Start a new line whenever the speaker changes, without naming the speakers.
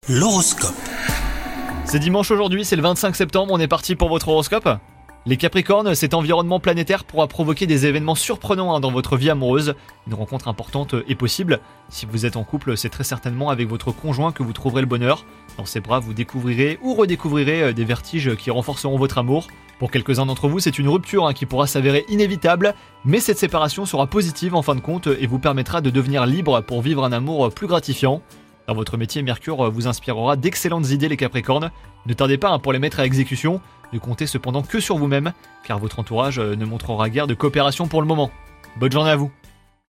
L'horoscope.
C'est dimanche aujourd'hui, c'est le 25 septembre, on est parti pour votre horoscope. Les Capricornes, cet environnement planétaire pourra provoquer des événements surprenants dans votre vie amoureuse. Une rencontre importante est possible. Si vous êtes en couple, c'est très certainement avec votre conjoint que vous trouverez le bonheur. Dans ses bras, vous découvrirez ou redécouvrirez des vertiges qui renforceront votre amour. Pour quelques-uns d'entre vous, c'est une rupture qui pourra s'avérer inévitable, mais cette séparation sera positive en fin de compte et vous permettra de devenir libre pour vivre un amour plus gratifiant. Dans votre métier, Mercure vous inspirera d'excellentes idées les Capricornes. Ne tardez pas pour les mettre à exécution. Ne comptez cependant que sur vous-même, car votre entourage ne montrera guère de coopération pour le moment. Bonne journée à vous.